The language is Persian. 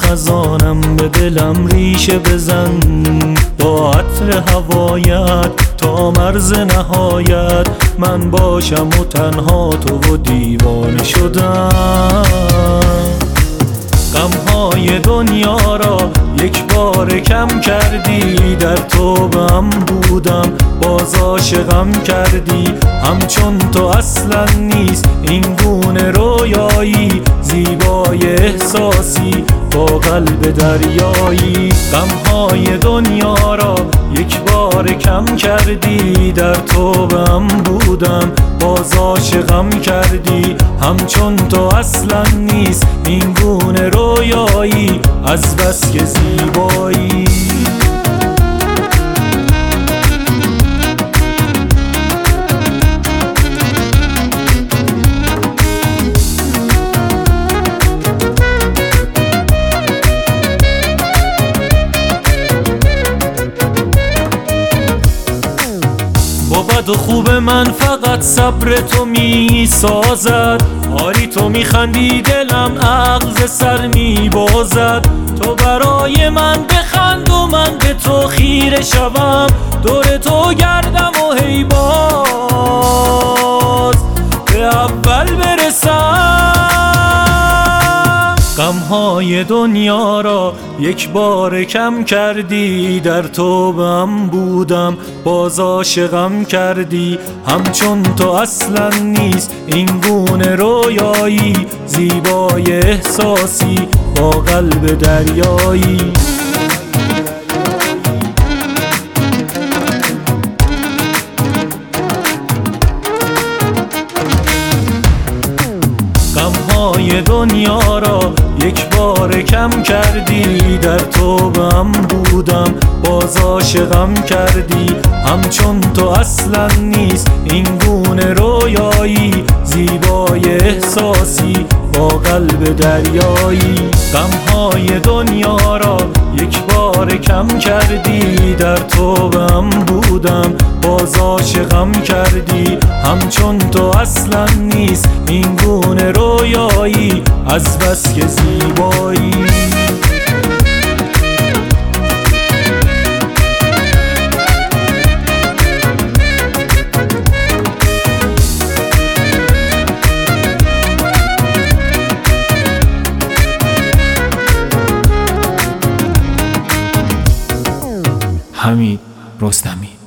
خزانم به دلم ریشه بزن، با عطر هوایت تا مرز نهایت من باشم و تنها تو و دیوانه شدم. غمهای دنیا را یک بار کم کردی، در توبه‌ام بودم باز عاشقم کردی. همچون تو اصلا نیست این گونه رویایی، زیبای احساسی با قلب دریایی. غمهای دنیا را یک بار کم کردی، در توبه‌ام بودم باز عاشقم کردی. همچون تو اصلا نیست این گونه رویایی، از بس که زیبایی. با بد و خوب من فقط صبر تو می سازد، آری تو می خندی دلم عقل ز سر می بازد. تو برای من بخند و من به تو خیره شوم، دور تو گردم و هی باز به اول برسم. غمهای دنیا را یک بار کم کردی، در توبه‌ام بودم باز عاشقم کردی. همچون تو اصلا نیست این گونه رویایی، زیبای احساسی با قلب دریایی. غمهای دنیا را یک بار کم کردی، در توبه‌ام بودم باز عاشقم کردی. همچون تو اصلا نیست این گونه رویایی، زیبای احساسی با قلب دریایی. غمهای دنیا را یک بار کم کردی، در توبه‌ام بودم باز عاشقم کردی. همچون تو اصلا نیست این گونه رویایی، از بس که زیبایی. حمید رستمی.